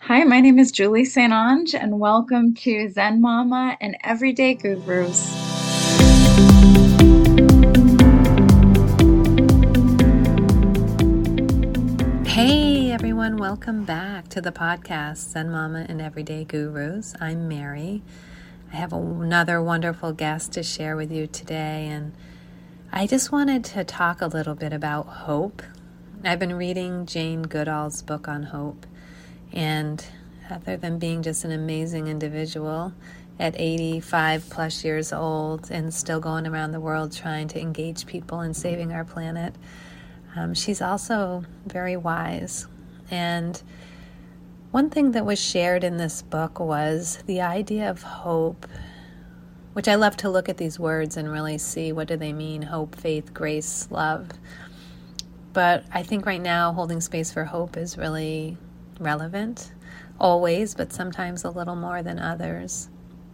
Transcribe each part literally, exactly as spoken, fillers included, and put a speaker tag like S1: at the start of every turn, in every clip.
S1: Hi, my name is Julie Saint Ange, and welcome to Zen Mama and Everyday Gurus.
S2: Hey everyone, welcome back to the podcast Zen Mama and Everyday Gurus. I'm Mary. I have another wonderful guest to share with you today, and I just wanted to talk a little bit about hope. I've been reading Jane Goodall's book on hope, and other than being just an amazing individual at eighty-five plus years old and still going around the world trying to engage people in saving our planet, um, she's also very wise. And one thing that was shared in this book was the idea of hope, which I love to look at these words and really see what do they mean: hope, faith, grace, love. But I think right now holding space for hope is really relevant, always, but sometimes a little more than others.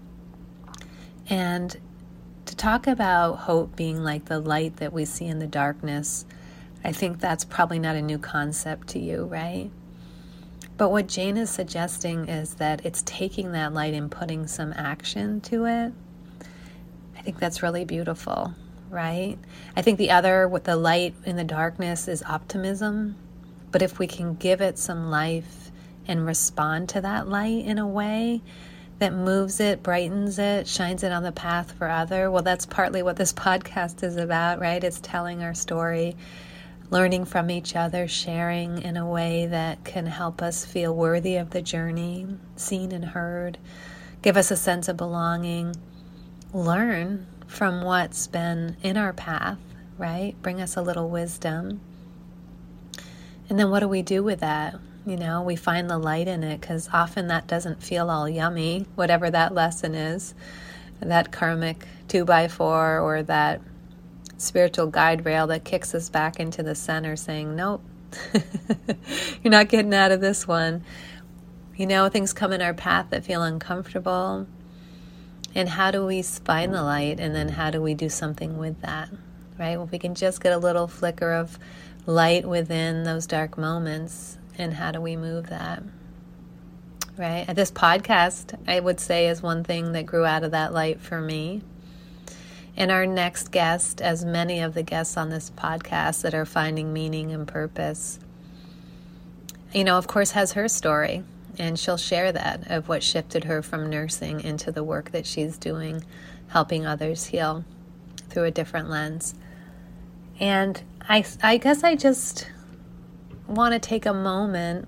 S2: And to talk about hope being like the light that we see in the darkness, I think that's probably not a new concept to you, right? But what Jane is suggesting is that it's taking that light and putting some action to it. I think that's really beautiful, right? I think the other, with the light in the darkness, is optimism. But if we can give it some life and respond to that light in a way that moves it, brightens it, shines it on the path for other, well, that's partly what this podcast is about, right? It's telling our story, learning from each other, sharing in a way that can help us feel worthy of the journey, seen and heard, give us a sense of belonging, learn from what's been in our path, right? Bring us a little wisdom. And then what do we do with that? You know, we find the light in it, because often that doesn't feel all yummy, whatever that lesson is, that karmic two by four or that spiritual guide rail that kicks us back into the center saying, nope, you're not getting out of this one. You know, things come in our path that feel uncomfortable. And how do we find the light, and then how do we do something with that, right? Well, if we can just get a little flicker of light within those dark moments, and how do we move that, right? This podcast, I would say, is one thing that grew out of that light for me. And our next guest, as many of the guests on this podcast that are finding meaning and purpose, you know, of course, has her story. And she'll share that, of what shifted her from nursing into the work that she's doing, helping others heal through a different lens. And I, I guess I just want to take a moment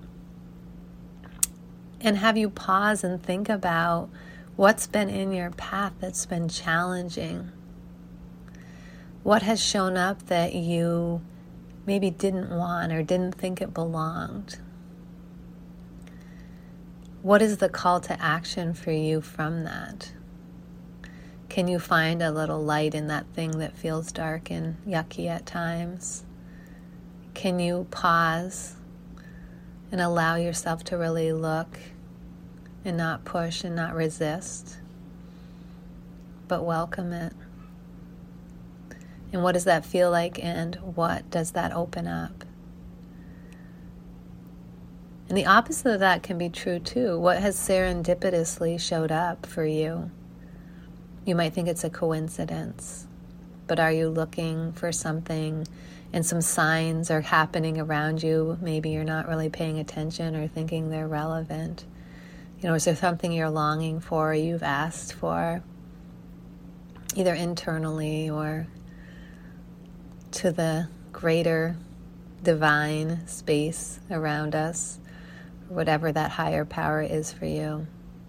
S2: and have you pause and think about what's been in your path that's been challenging. What has shown up that you maybe didn't want or didn't think it belonged? What is the call to action for you from that? Can you find a little light in that thing that feels dark and yucky at times? Can you pause and allow yourself to really look and not push and not resist, but welcome it? And what does that feel like, and what does that open up? And the opposite of that can be true too. What has serendipitously showed up for you? You might think it's a coincidence, but are you looking for something, and some signs are happening around you? Maybe you're not really paying attention or thinking they're relevant. You know, is there something you're longing for, or you've asked for, either internally or to the greater divine space around us, whatever that higher power is for you?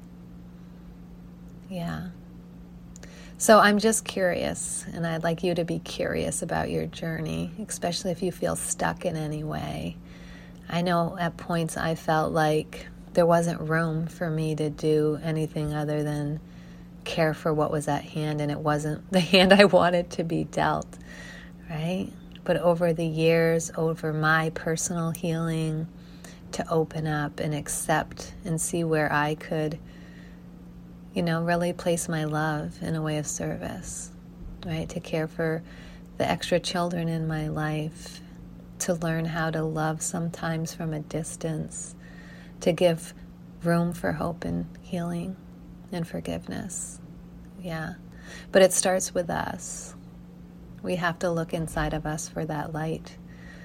S2: Yeah. So I'm just curious, and I'd like you to be curious about your journey, especially if you feel stuck in any way. I know at points I felt like there wasn't room for me to do anything other than care for what was at hand, and it wasn't the hand I wanted to be dealt, right? But over the years, over my personal healing, to open up and accept and see where I could, you know, really place my love in a way of service, right? To care for the extra children in my life, to learn how to love sometimes from a distance, to give room for hope and healing and forgiveness. Yeah. But it starts with us. We have to look inside of us for that light,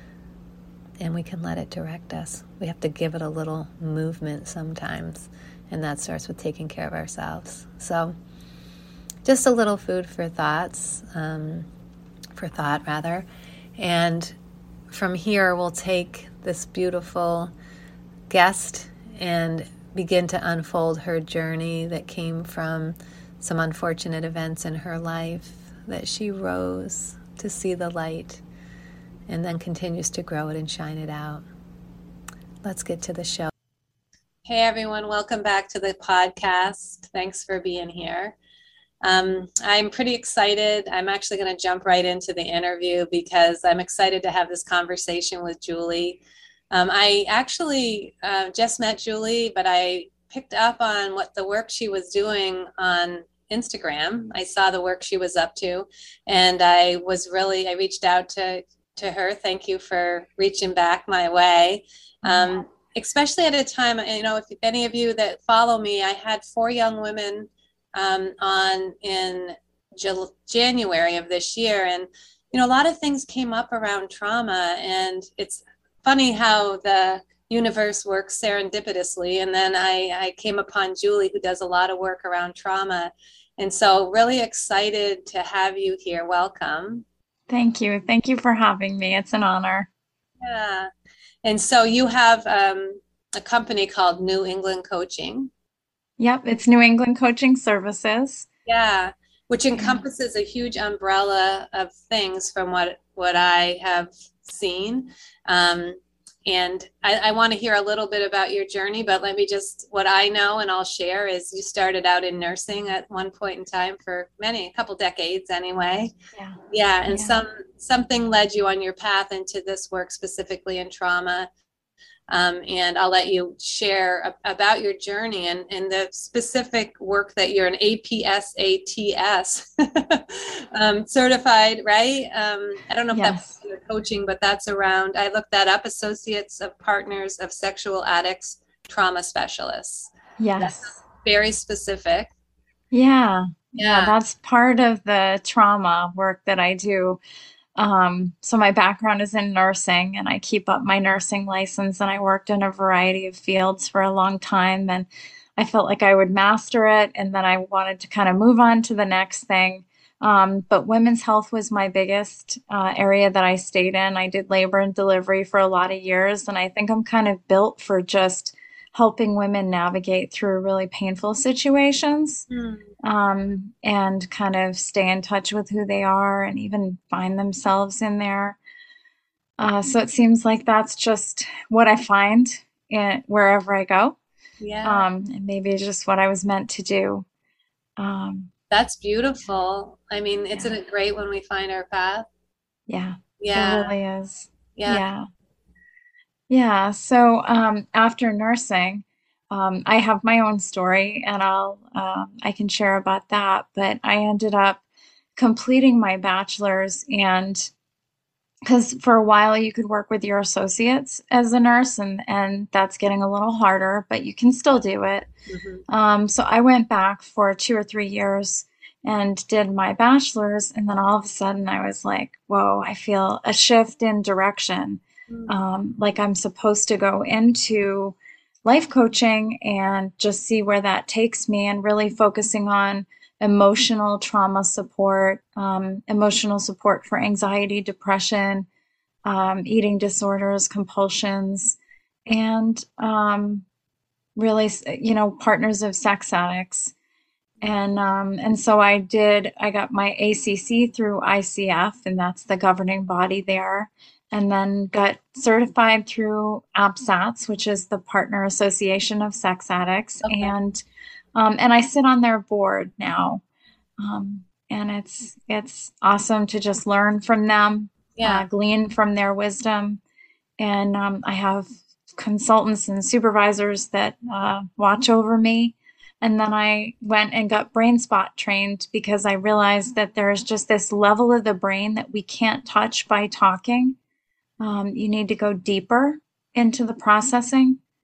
S2: and we can let it direct us. We have to give it a little movement sometimes, and that starts with taking care of ourselves. So just a little food for thoughts, um, for thought rather. And from here, we'll take this beautiful guest and begin to unfold her journey that came from some unfortunate events in her life, that she rose to see the light and then continues to grow it and shine it out. Let's get to the show. Hey everyone, welcome back to the podcast. Thanks for being here. Um, I'm pretty excited. I'm actually going to jump right into the interview because I'm excited to have this conversation with Julie. Um, I actually uh, just met Julie, but I picked up on what the work she was doing on Instagram. I saw the work she was up to, and I was really, I reached out to, to her. Thank you for reaching back my way. Um, especially at a time, you know, if any of you that follow me, I had four young women um, on in J- January of this year. And, you know, a lot of things came up around trauma, and it's funny how the universe works serendipitously. And then I, I came upon Julie, who does a lot of work around trauma. And so really excited to have you here. Welcome.
S1: Thank you. Thank you for having me. It's an honor.
S2: Yeah. And so you have um, a company called New England Coaching.
S1: Yep, it's New England Coaching Services.
S2: Yeah, which encompasses a huge umbrella of things from what, what I have seen. Um, And I, I want to hear a little bit about your journey, but let me just, what I know and I'll share is you started out in nursing at one point in time for many, a couple decades anyway.
S1: Yeah.
S2: Yeah. And
S1: Yeah.
S2: some, something led you on your path into this work specifically in trauma. Um, and I'll let you share a, about your journey and, and the specific work that you're an A P S A T S um, certified, right? Um, I don't know if
S1: Yes.
S2: that's your coaching, but that's around, I looked that up, Associates of Partners of Sexual Addicts, Trauma Specialists.
S1: Yes.
S2: That's very specific.
S1: Yeah. Yeah.
S2: Yeah.
S1: That's part of the trauma work that I do. Um, so my background is in nursing, and I keep up my nursing license, and I worked in a variety of fields for a long time, and I felt like I would master it, and then I wanted to kind of move on to the next thing. Um, but women's health was my biggest uh, area that I stayed in. I did labor and delivery for a lot of years, and I think I'm kind of built for just helping women navigate through really painful situations.
S2: Mm.
S1: Um, and kind of stay in touch with who they are and even find themselves in there. Uh, so it seems like that's just what I find in, wherever I go.
S2: Yeah.
S1: Um, and maybe just what I was meant to do. Um,
S2: That's beautiful. I mean, isn't
S1: yeah.
S2: it great when we find our path?
S1: Yeah,
S2: Yeah.
S1: it really is.
S2: Yeah.
S1: Yeah. Yeah. So um, after nursing, um, I have my own story, and I'll um, I can share about that. But I ended up completing my bachelor's, and because for a while you could work with your associates as a nurse, and and that's getting a little harder, but you can still do it.
S2: Mhm.
S1: Um, so I went back for two or three years and did my bachelor's, and then all of a sudden I was like, whoa, I feel a shift in direction.
S2: Mm.
S1: Um, like I'm supposed to go into life coaching and just see where that takes me, and really focusing on emotional trauma support, um, emotional support for anxiety, depression, um, eating disorders, compulsions, and um, really, you know, partners of sex addicts. And um, and so I did. I got my A C C through I C F, and that's the governing body there. And then got certified through APSATS, which is the Partner Association of Sex Addicts,
S2: Okay.
S1: and um, and I sit on their board now. Um, and it's it's awesome to just learn from them,
S2: Yeah.
S1: uh, glean from their wisdom. And um, I have consultants and supervisors that uh, watch over me. And then I went and got BrainSpot trained because I realized that there's just this level of the brain that we can't touch by talking. Um, you need to go deeper into the processing.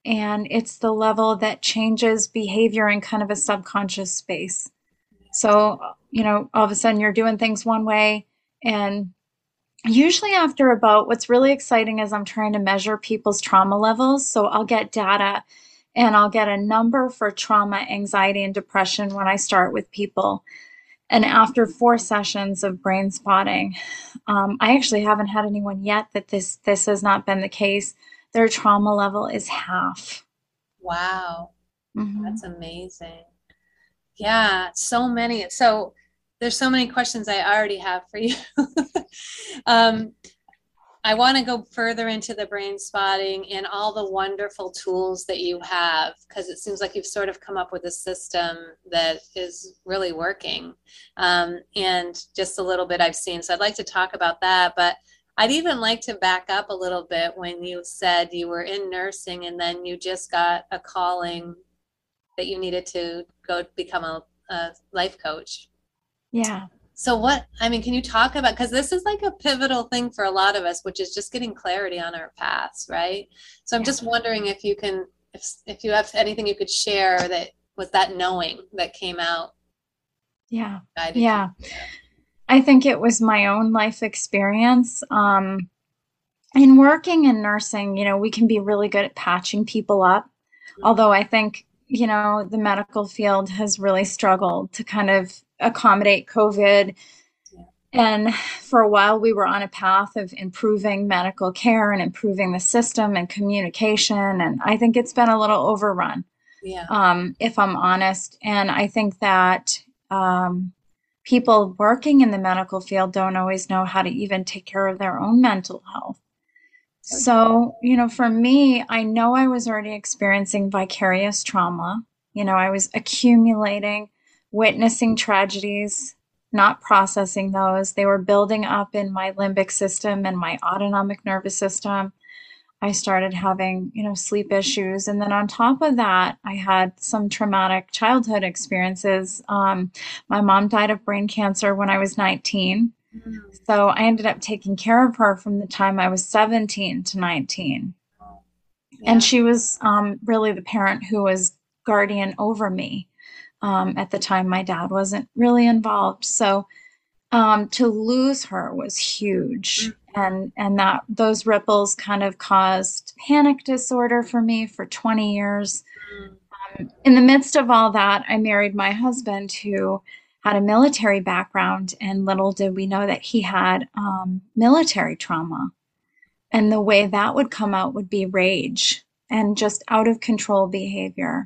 S1: and it's the level that changes behavior in kind of a subconscious space. So, you know, all of a sudden you're doing things one way, and usually after about, what's really exciting is I'm trying to measure people's trauma levels. So I'll get data and I'll get a number for trauma, anxiety, and depression when I start with people. And after four sessions of brain spotting, um, I actually haven't had anyone yet that this this has not been the case. Their trauma level is half.
S2: Wow,
S1: Hmm.
S2: that's amazing. Yeah, so many. So there's so many questions I already have for you. um, I want to go further into the brain spotting and all the wonderful tools that you have, because it seems like you've sort of come up with a system that is really working. Um, and just a little bit I've seen. So I'd like to talk about that. But I'd even like to back up a little bit when you said you were in nursing and then you just got a calling that you needed to go become a, a life coach.
S1: Yeah.
S2: So what, I mean, can you talk about, because this is like a pivotal thing for a lot of us, which is just getting clarity on our paths, right? So I'm
S1: Yeah.
S2: just wondering if you can, if, if you have anything you could share that was that knowing that came out,
S1: Yeah.
S2: guided you
S1: Yeah.
S2: there.
S1: I think it was my own life experience. Um, in working in nursing, you know, we can be really good at patching people up.
S2: Mm,
S1: Although I think, you know, the medical field has really struggled to kind of accommodate COVID.
S2: yeah,
S1: And for a while, we were on a path of improving medical care and improving the system and communication. And I think it's been a little overrun,
S2: yeah,
S1: um, if I'm honest. And I think that um, people working in the medical field don't always know how to even take care of their own mental health.
S2: so true.
S1: So, you know, for me, I know I was already experiencing vicarious trauma. You know, I was accumulating, witnessing tragedies, not processing those. They were building up in my limbic system and my autonomic nervous system. I started having, you know, sleep issues. And then on top of that, I had some traumatic childhood experiences. Um, my mom died of brain cancer when I was nineteen.
S2: Mm,
S1: So I ended up taking care of her from the time I was seventeen to nineteen. And
S2: yeah,
S1: she was um, really the parent who was guardian over me. Um, at the time, my dad wasn't really involved. So um, to lose her was huge.
S2: mhm,
S1: And, and that those ripples kind of caused panic disorder for me for twenty years.
S2: mm,
S1: In the midst of all that, I married my husband who had a military background, and little did we know that he had um, military trauma. And the way that would come out would be rage and just out of control behavior.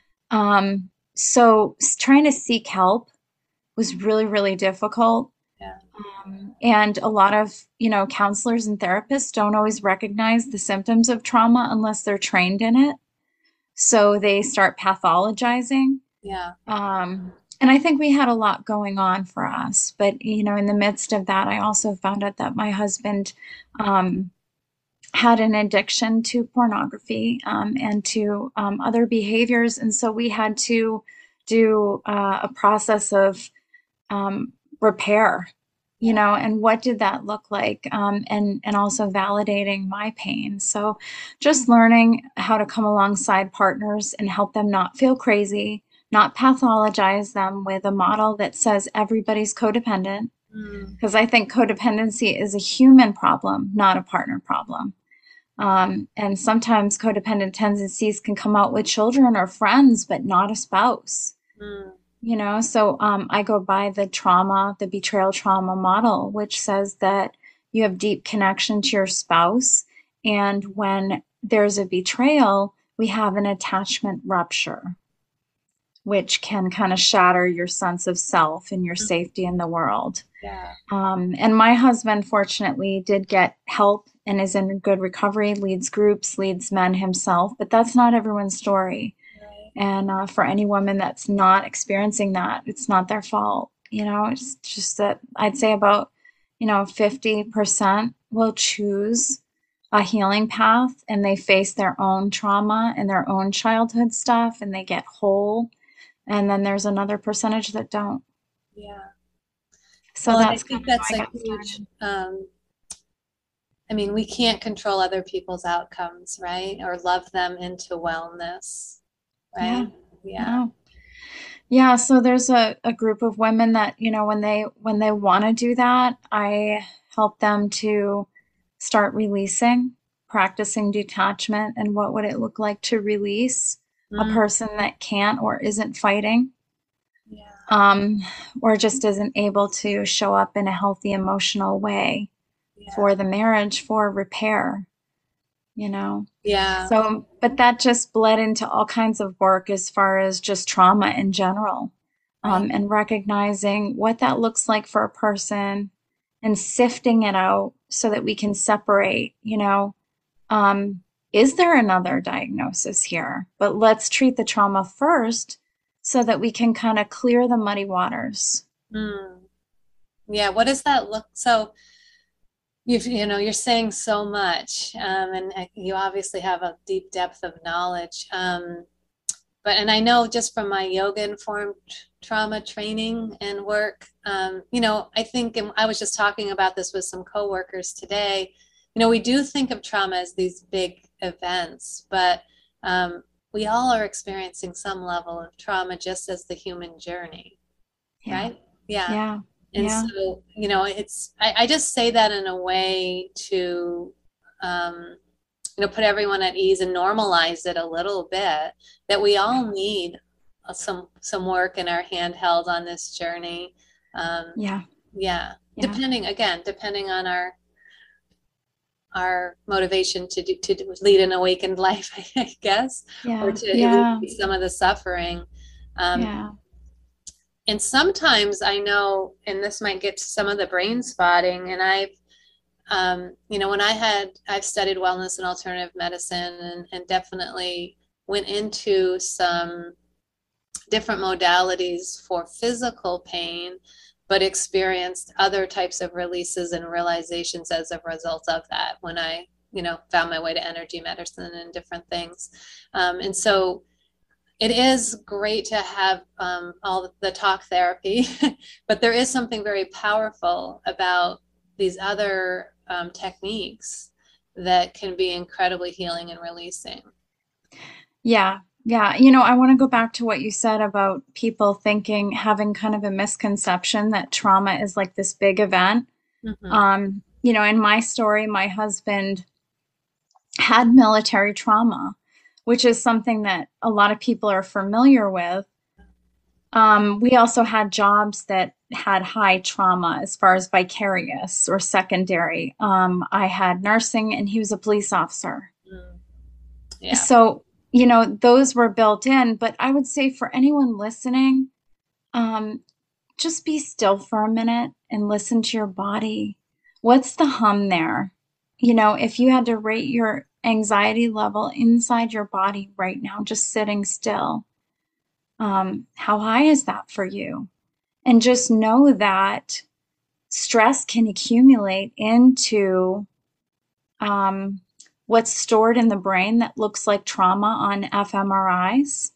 S1: Um, so trying to seek help was really, really difficult.
S2: yeah,
S1: Um, and a lot of, you know, counselors and therapists don't always recognize the symptoms of trauma unless they're trained in it. So they start pathologizing.
S2: yeah,
S1: Um, and I think we had a lot going on for us. But, you know, in the midst of that, I also found out that my husband um, had an addiction to pornography um, and to um, other behaviors. And so we had to do uh, a process of um, repair, you
S2: yeah,
S1: know, and what did that look like? Um, and, and also validating my pain. So just learning how to come alongside partners and help them not feel crazy, not pathologize them with a model that says everybody's codependent.
S2: mm,
S1: Because I think codependency is a human problem, not a partner problem. Um, and sometimes codependent tendencies can come out with children or friends, but not a spouse.
S2: mm,
S1: You know, so um, I go by the trauma, the betrayal trauma model, which says that you have deep connection to your spouse. And when there's a betrayal, we have an attachment rupture, which can kind of shatter your sense of self and your
S2: mm,
S1: safety in the world.
S2: yeah,
S1: Um, and my husband, fortunately, did get help and is in good recovery, leads groups, leads men himself, but that's not everyone's story.
S2: right,
S1: And uh, for any woman that's not experiencing that, it's not their fault. You know, it's just that I'd say about, you know, fifty percent will choose a healing path and they face their own trauma and their own childhood stuff and they get whole. And then there's another percentage that don't.
S2: yeah.
S1: So
S2: Well, and I
S1: that's kind
S2: think
S1: of
S2: that's
S1: how
S2: a
S1: I got
S2: huge,
S1: started.
S2: um, I mean, we can't control other people's outcomes, right? Or love them into wellness,
S1: Yeah.
S2: right? Yeah.
S1: No. Yeah, so there's a, a group of women that, you know, when they when they want to do that, I help them to start releasing, practicing detachment, and what would it look like to release a
S2: Mm,
S1: person that can't or isn't fighting,
S2: yeah.
S1: um, or just isn't able to show up in a healthy emotional way
S2: Yeah.
S1: for the marriage, for repair, you know.
S2: Yeah.
S1: So, but that just bled into all kinds of work as far as just trauma in general,
S2: Right.
S1: um, and recognizing what that looks like for a person and sifting it out so that we can separate, you know, um, is there another diagnosis here? But let's treat the trauma first so that we can kind of clear the muddy waters.
S2: Mm. Yeah. What does that look? So you've, you know, you're saying so much, um, and uh, you obviously have a deep depth of knowledge. Um, but, and I know just from my yoga informed trauma training and work, um, you know, I think, and I was just talking about this with some coworkers today, you know, we do think of trauma as these big events, but um, we all are experiencing some level of trauma just as the human journey,
S1: Yeah,
S2: right? Yeah.
S1: yeah,
S2: And
S1: yeah,
S2: so, you know, it's, I, I just say that in a way to, um, you know, put everyone at ease and normalize it a little bit, that we all need uh, some, some work in our handheld on this journey. Um,
S1: yeah,
S2: yeah.
S1: yeah,
S2: Depending, again, depending on our, our motivation to do, to lead an awakened life, I guess, or
S1: yeah,
S2: to
S1: yeah,
S2: alleviate some of the suffering. Um,
S1: yeah,
S2: and sometimes I know, and this might get to some of the brain spotting, and I've, um, you know, when I had, I've studied wellness and alternative medicine, and, and definitely went into some different modalities for physical pain, but experienced other types of releases and realizations as a result of that when I, you know, found my way to energy medicine and different things. Um, and so it is great to have um, all the talk therapy, but there is something very powerful about these other um, techniques that can be incredibly healing and releasing.
S1: yeah, yeah. You know, I want to go back to what you said about people thinking, having kind of a misconception that trauma is like this big event.
S2: Mm-hmm.
S1: Um, you know, in my story, my husband had military trauma, which is something that a lot of people are familiar with. Um, we also had jobs that had high trauma as far as vicarious or secondary. Um, I had nursing, and he was a police officer.
S2: Mm. Yeah.
S1: So, you know, those were built in. But I would say for anyone listening, um, just be still for a minute and listen to your body. What's the hum there? You know, if you had to rate your anxiety level inside your body right now, just sitting still, um, how high is that for you? And just know that stress can accumulate into um, what's stored in the brain that looks like trauma on fMRIs.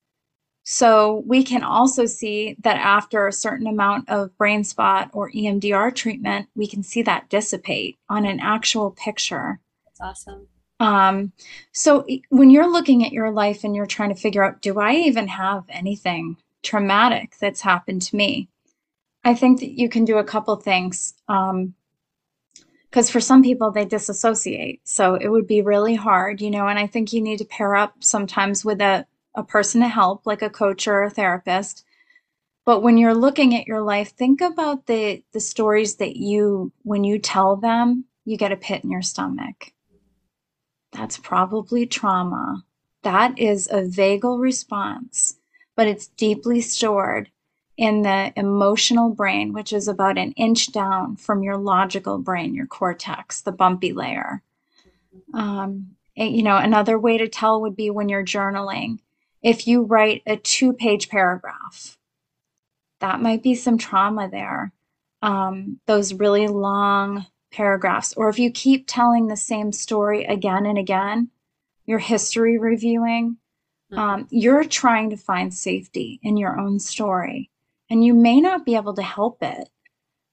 S1: So we can also see that after a certain amount of brain spot or E M D R treatment, we can see that dissipate on an actual picture.
S2: That's awesome.
S1: Um, so when you're looking at your life and you're trying to figure out, do I even have anything traumatic that's happened to me? I think that you can do a couple things. Um, because for some people they disassociate, so it would be really hard, you know. And I think you need to pair up sometimes with a, a person to help, like a coach or a therapist. But when you're looking at your life, think about the the stories that you, when you tell them, you get a pit in your stomach. That's probably trauma. That is a vagal response, but it's deeply stored in the emotional brain, which is about an inch down from your logical brain, your cortex, the bumpy layer. Um, and, you know, another way to tell would be when you're journaling. If you write a two page paragraph, that might be some trauma there. Um, those really long paragraphs, or if you keep telling the same story again and again, your history reviewing,
S2: Mm-hmm.
S1: um, you're trying to find safety in your own story. And you may not be able to help it,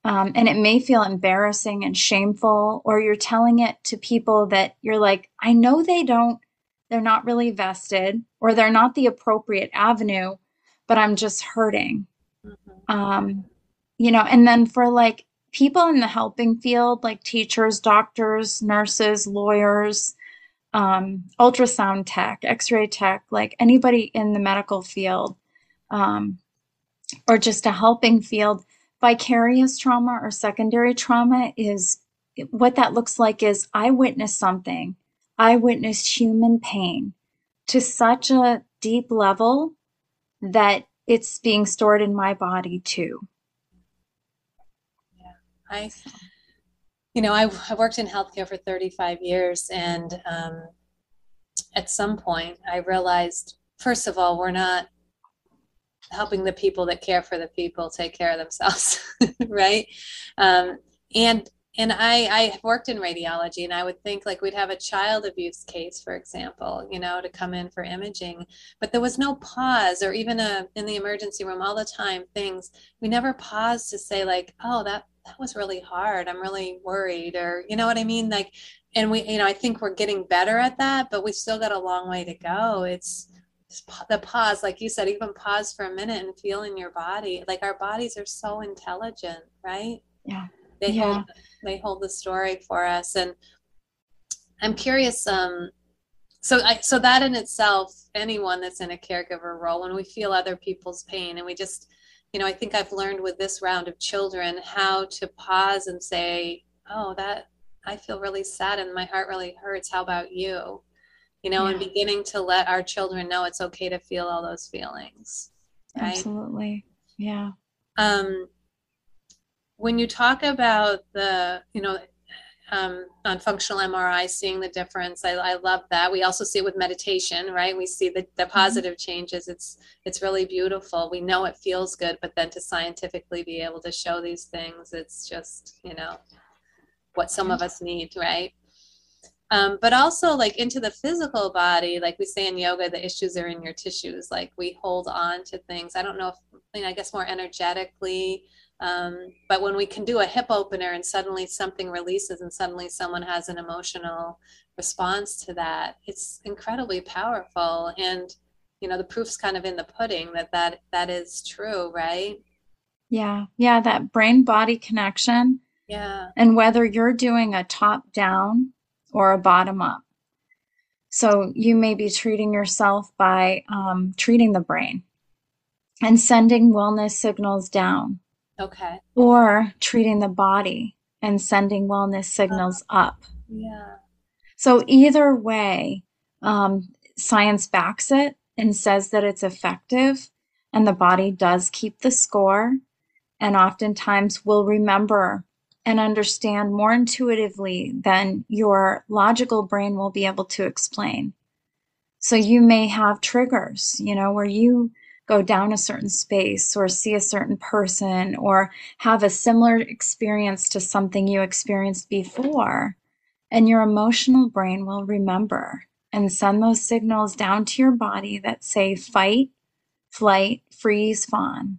S1: Um, and it may feel embarrassing and shameful, or you're telling it to people that you're like, I know they don't, they're not really vested, or they're not the appropriate avenue, but I'm just hurting.
S2: Mm-hmm.
S1: Um, you know, and then for like people in the helping field, like teachers, doctors, nurses, lawyers, um, ultrasound tech, x-ray tech, like anybody in the medical field, um, or just a helping field, vicarious trauma or secondary trauma is what that looks like is I witnessed something. I witnessed human pain to such a deep level that it's being stored in my body too.
S2: Yeah. I,
S1: So,
S2: you know, I, I worked in healthcare for thirty-five years, and um, at some point I realized, first of all, we're not helping the people that care for the people take care of themselves, right? Um, and and I I worked in radiology, and I would think like we'd have a child abuse case, for example, you know, to come in for imaging, but there was no pause, or even a in the emergency room all the time things we never paused to say like, oh, that that was really hard. I'm really worried, or you know what I mean, like. And we, you know, I think we're getting better at that, but we still got a long way to go. It's the pause, like you said, even pause for a minute and feel in your body. Like our bodies are so intelligent, right?
S1: yeah.
S2: They hold
S1: Yeah.
S2: they hold the story for us. And I'm curious, um, so I so that in itself, anyone that's in a caregiver role, when we feel other people's pain and we just, you know, I think I've learned with this round of children how to pause and say, oh, that I feel really sad and my heart really hurts. How about you? You know, and
S1: Yeah.
S2: beginning to let our children know it's okay to feel all those feelings, right?
S1: Absolutely. Yeah.
S2: Um, when you talk about the, you know, um, on functional M R I, seeing the difference, I, I love that. We also see it with meditation, right? We see the, the
S1: Mhm.
S2: positive changes. It's it's really beautiful. We know it feels good, but then to scientifically be able to show these things, it's just, you know, what some
S1: Yeah.
S2: of us need, right? Um, but also like into the physical body, like we say in yoga, the issues are in your tissues. Like we hold on to things. I don't know if, I mean, I guess more energetically, um, but when we can do a hip opener and suddenly something releases and suddenly someone has an emotional response to that, it's incredibly powerful. And, you know, the proof's kind of in the pudding that that, that is true, right?
S1: Yeah. Yeah. That brain body connection.
S2: Yeah.
S1: And whether you're doing a top down or a bottom up. So you may be treating yourself by um, treating the brain and sending wellness signals down,
S2: Okay.
S1: or treating the body and sending wellness
S2: Uh,
S1: signals up.
S2: yeah.
S1: So either way, um, science backs it and says that it's effective, and the body does keep the score, and oftentimes will remember and understand more intuitively than your logical brain will be able to explain. So you may have triggers, you know, where you go down a certain space or see a certain person or have a similar experience to something you experienced before. And your emotional brain will remember and send those signals down to your body that say fight, flight, freeze, fawn.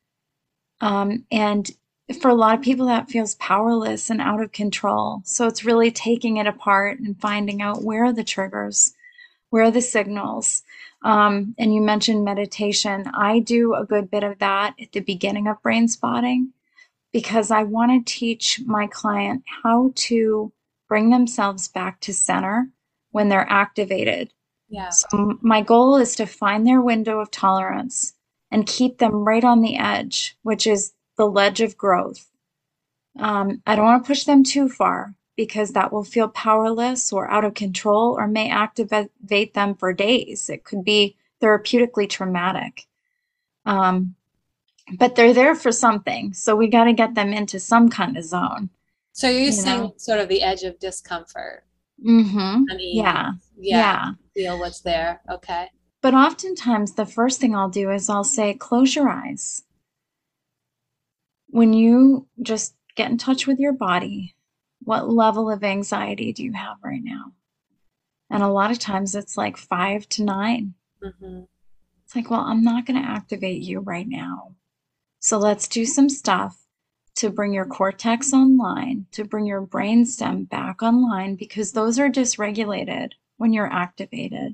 S1: Um, and for a lot of people, that feels powerless and out of control. So it's really taking it apart and finding out where are the triggers, where are the signals. Um, and you mentioned meditation. I do a good bit of that at the beginning of brain spotting because I want to teach my client how to bring themselves back to center when they're activated.
S2: Yeah.
S1: So my goal is to find their window of tolerance and keep them right on the edge, which is the ledge of growth. Um, I don't want to push them too far because that will feel powerless or out of control or may activate them for days. It could be therapeutically traumatic. Um, but they're there for something. So we got to get them into some kind of zone,
S2: So you're
S1: you
S2: saying
S1: know?
S2: sort of the edge of discomfort,
S1: Mm-hmm.
S2: unease.
S1: Yeah.
S2: Yeah.
S1: Yeah.
S2: Feel what's there. Okay.
S1: But oftentimes the first thing I'll do is I'll say, close your eyes. When you just get in touch with your body, what level of anxiety do you have right now? And a lot of times it's like five to nine.
S2: Mm-hmm.
S1: It's like, well, I'm not going to activate you right now. So let's do some stuff to bring your cortex online, to bring your brainstem back online, because those are dysregulated when you're activated.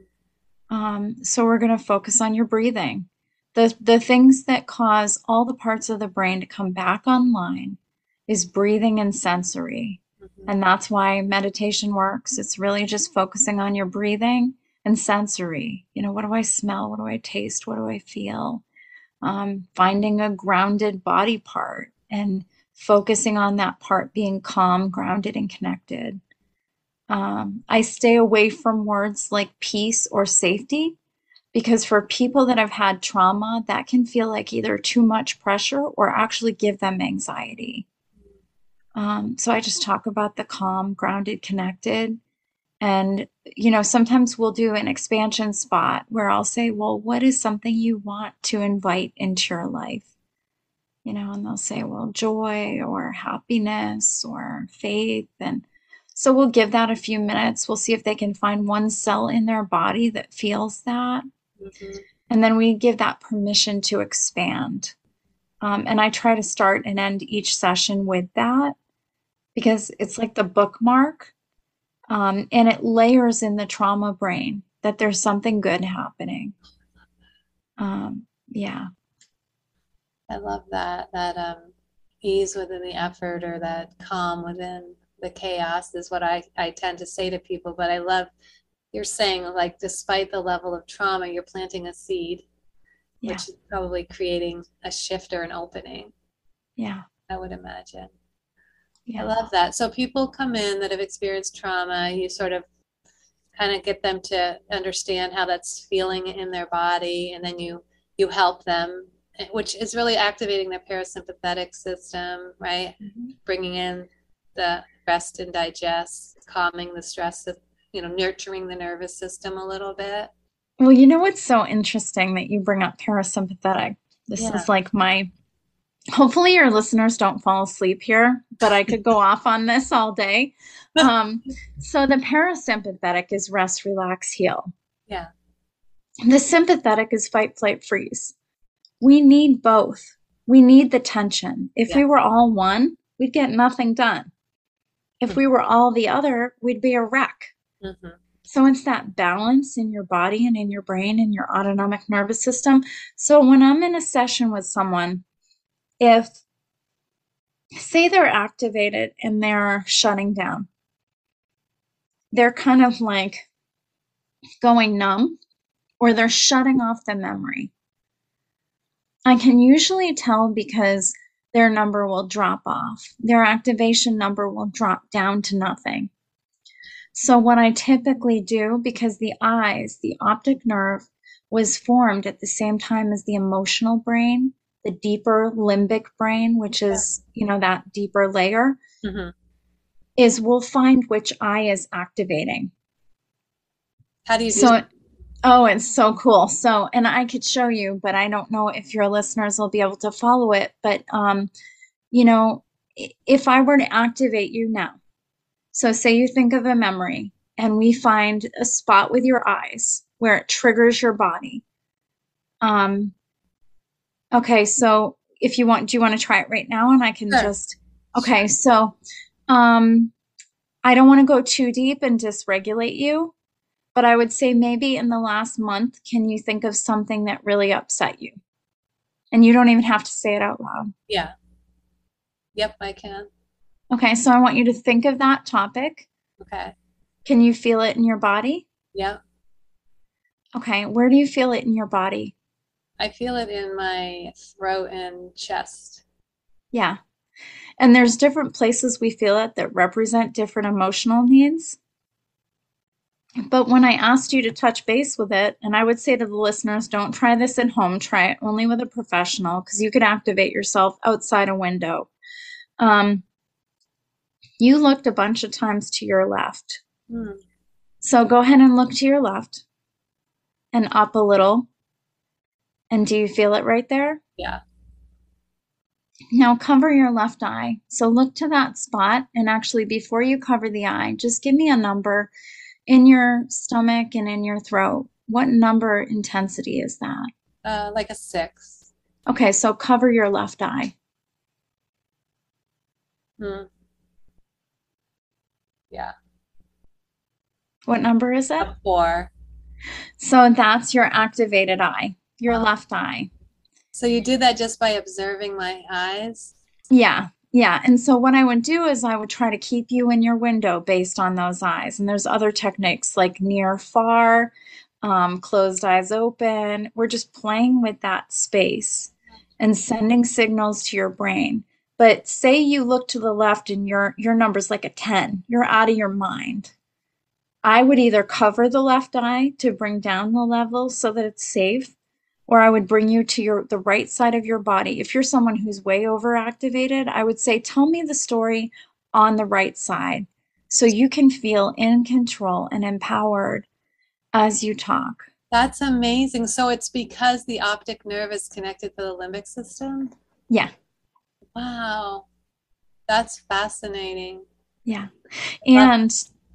S1: Um, so we're going to focus on your breathing. The, the things that cause all the parts of the brain to come back online is breathing and sensory. Mm-hmm. And that's why meditation works. It's really just focusing on your breathing and sensory. You know, what do I smell? What do I taste? What do I feel? Um, finding a grounded body part and focusing on that part being calm, grounded, and connected. Um, I stay away from words like peace or safety, because for people that have had trauma, that can feel like either too much pressure or actually give them anxiety. Um, so I just talk about the calm, grounded, connected. And, you know, sometimes we'll do an expansion spot where I'll say, well, what is something you want to invite into your life? You know, and they'll say, well, joy or happiness or faith. And so we'll give that a few minutes. We'll see if they can find one cell in their body that feels that. Mm-hmm. And then we give that permission to expand. Um, and I try to start and end each session with that, because it's like the bookmark, um, and it layers in the trauma brain that there's something good happening. Um, yeah.
S2: I love that, that um, ease within the effort, or that calm within the chaos is what I, I tend to say to people. But I love, you're saying, like, despite the level of trauma, you're planting a seed, yeah, which is probably creating a shift or an opening.
S1: Yeah.
S2: I would imagine.
S1: Yeah.
S2: I love that. So people come in that have experienced trauma, you sort of kind of get them to understand how that's feeling in their body, and then you, you help them, which is really activating their parasympathetic system, right? Mm-hmm. Bringing in the rest and digest, calming the stress, of, you know, nurturing the nervous system a little bit.
S1: Well, you know what's so interesting that you bring up parasympathetic? This yeah. is like my, hopefully your listeners don't fall asleep here, but I could go off on this all day. Um, so the parasympathetic is rest, relax, heal.
S2: Yeah.
S1: The sympathetic is fight, flight, freeze. We need both. We need the tension. If yeah. we were all one, we'd get nothing done. If mm-hmm. we were all the other, we'd be a wreck. Mm-hmm. So it's that balance in your body and in your brain and your autonomic nervous system. So when I'm in a session with someone, if, say they're activated and they're shutting down, they're kind of like going numb, or they're shutting off the memory, I can usually tell because their number will drop off. Their activation number will drop down to nothing. So what I typically do, because the eyes, the optic nerve, was formed at the same time as the emotional brain, the deeper limbic brain, which is, you know, that deeper layer, mm-hmm. is we'll find which eye is activating.
S2: How do you do
S1: so,
S2: that?
S1: Oh, it's so cool. So, and I could show you, but I don't know if your listeners will be able to follow it. But, um, you know, if I were to activate you now, so say you think of a memory and we find a spot with your eyes where it triggers your body. Um, okay, so if you want, do you want to try it right now? And I can sure. just, okay, so um, I don't want to go too deep and dysregulate you. But I would say maybe in the last month, can you think of something that really upset you? And you don't even have to say it out loud.
S2: Yeah. Yep, I can.
S1: Okay, so I want you to think of that topic.
S2: Okay.
S1: Can you feel it in your body?
S2: Yeah.
S1: Okay, where do you feel it in your body?
S2: I feel it in my throat and chest.
S1: Yeah. And there's different places we feel it that represent different emotional needs. But when I asked you to touch base with it, and I would say to the listeners, don't try this at home, try it only with a professional, because you could activate yourself outside a window. Um, you looked a bunch of times to your left. Hmm. So go ahead and look to your left and up a little. And do you feel it right there?
S2: Yeah.
S1: Now cover your left eye. So look to that spot, and actually before you cover the eye, just give me a number in your stomach and in your throat. What number intensity is that?
S2: Uh, like a six.
S1: Okay, so cover your left eye.
S2: Hmm. Yeah.
S1: What number is it?
S2: A four.
S1: So that's your activated eye, your
S2: Wow.
S1: left eye.
S2: So you do that just by observing my eyes?
S1: Yeah, yeah. And so what I would do is I would try to keep you in your window based on those eyes. And there's other techniques like near, far, um, closed eyes open. We're just playing with that space and sending signals to your brain. But say you look to the left and your your number's like a ten, you're out of your mind. I would either cover the left eye to bring down the level so that it's safe, or I would bring you to your the right side of your body. If you're someone who's way overactivated, I would say, tell me the story on the right side so you can feel in control and empowered as you talk.
S2: That's amazing. So it's because the optic nerve is connected to the limbic system?
S1: Yeah,
S2: Wow. That's fascinating.
S1: yeah.
S2: Love
S1: And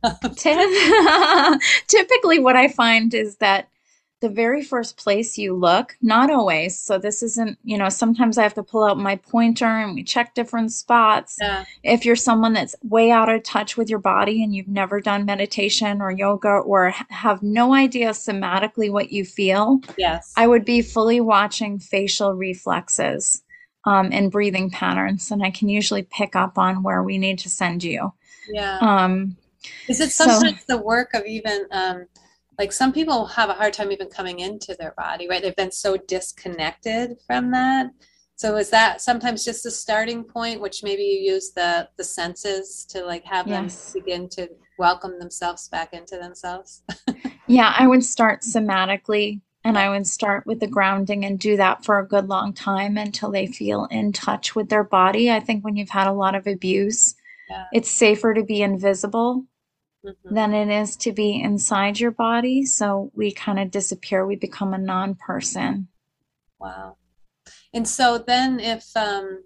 S1: typically, what I find is that the very first place you look, not always, so this isn't, you know, sometimes I have to pull out my pointer and we check different spots.
S2: Yeah.
S1: If you're someone that's way out of touch with your body and you've never done meditation or yoga or have no idea somatically what you feel,
S2: Yes.
S1: I would be fully watching facial reflexes um, and breathing patterns, and I can usually pick up on where we need to send you.
S2: Yeah.
S1: Um,
S2: Is it
S1: so
S2: sometimes the work of even um, like some people have a hard time even coming into their body, right? They've been so disconnected from that. So is that sometimes just a starting point, which maybe you use the the senses to like have them
S1: yes.
S2: begin to welcome themselves back into themselves?
S1: Yeah, I would start somatically and I would start with the grounding and do that for a good long time until they feel in touch with their body. I think when you've had a lot of abuse,
S2: Yeah.
S1: it's safer to be invisible
S2: Mm-hmm.
S1: than it is to be inside your body. So we kind of disappear, we become a non-person.
S2: Wow. And so then if um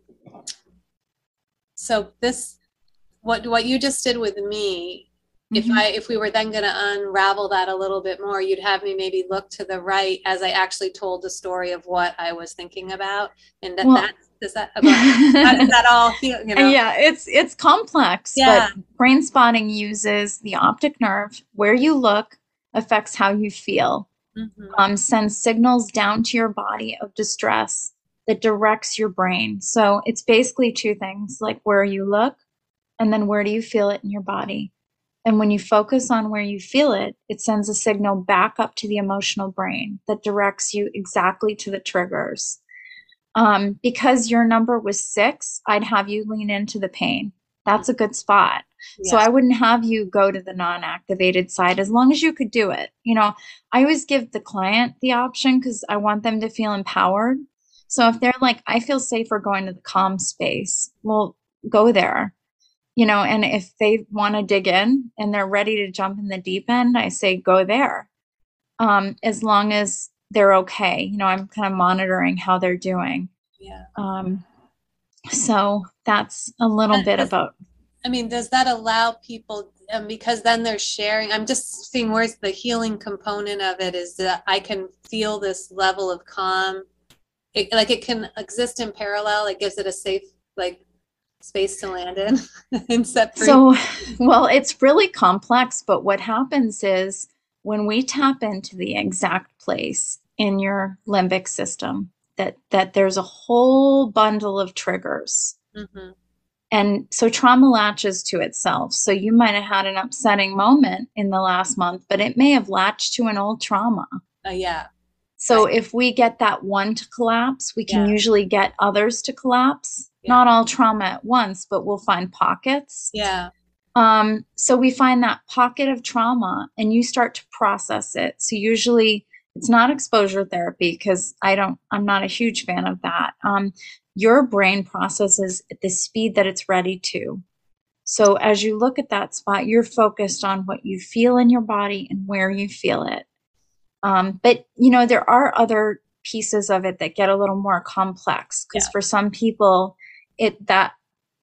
S2: so this what what you just did with me, if
S1: Mhm.
S2: I if we were then going to unravel that a little bit more, you'd have me maybe look to the right as I actually told the story of what I was thinking about, and that
S1: Well,
S2: that does that how does that all feel? You know?
S1: yeah, it's it's complex,
S2: Yeah.
S1: but brain spotting uses the optic nerve. Where you look affects how you feel.
S2: Mm-hmm.
S1: Um, sends signals down to your body of distress that directs your brain. So it's basically two things, like where you look and then where do you feel it in your body. And when you focus on where you feel it, it sends a signal back up to the emotional brain that directs you exactly to the triggers. Um, because your number was six, I'd have you lean into the pain. That's a good spot. So
S2: Yeah.
S1: I wouldn't have you go to the non-activated side as long as you could do it. You know, I always give the client the option because I want them to feel empowered. So if they're like, I feel safer going to the calm space, well, go there. You know, and if they want to dig in and they're ready to jump in the deep end, I say go there. Um, as long as they're okay. You know, I'm kind of monitoring how they're doing.
S2: Yeah.
S1: Um, so that's a little bit
S2: Does,
S1: about.
S2: I mean, does that allow people, um, because then they're sharing? I'm just seeing where's the healing component of it is that I can feel this level of calm. It, like it can exist in parallel. It gives it a safe, like, space to land in and set free.
S1: So, well, it's really complex, but what happens is when we tap into the exact place in your limbic system, that that there's a whole bundle of triggers.
S2: Mm-hmm.
S1: And so trauma latches to itself. So you might have had an upsetting moment in the last month, but it may have latched to an old trauma.
S2: Uh, yeah.
S1: So
S2: Right.
S1: if we get that one to collapse, we can
S2: Yeah.
S1: usually get others to collapse.
S2: Yeah.
S1: Not all trauma at once, but we'll find pockets.
S2: Yeah.
S1: Um, so we find that pocket of trauma and you start to process it. So usually it's not exposure therapy because I don't, I'm not a huge fan of that. Um, your brain processes at the speed that it's ready to. So as you look at that spot, you're focused on what you feel in your body and where you feel it. Um, but, you know, there are other pieces of it that get a little more complex because
S2: Yeah.
S1: for some people, it that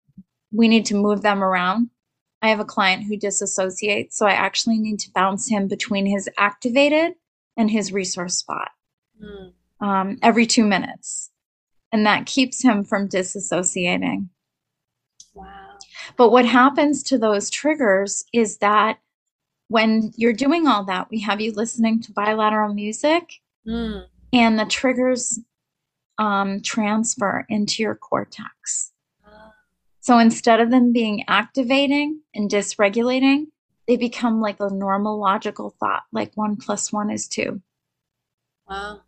S1: we need to move them around. I have a client who disassociates, so I actually need to bounce him between his activated and his resource spot
S2: Mm.
S1: um, every two minutes. And that keeps him from disassociating.
S2: Wow.
S1: But what happens to those triggers is that when you're doing all that, we have you listening to bilateral music,
S2: Mm.
S1: and the triggers um, transfer into your cortex. So instead of them being activating and dysregulating, they become like a normal logical thought, like one plus one is two.
S2: Wow.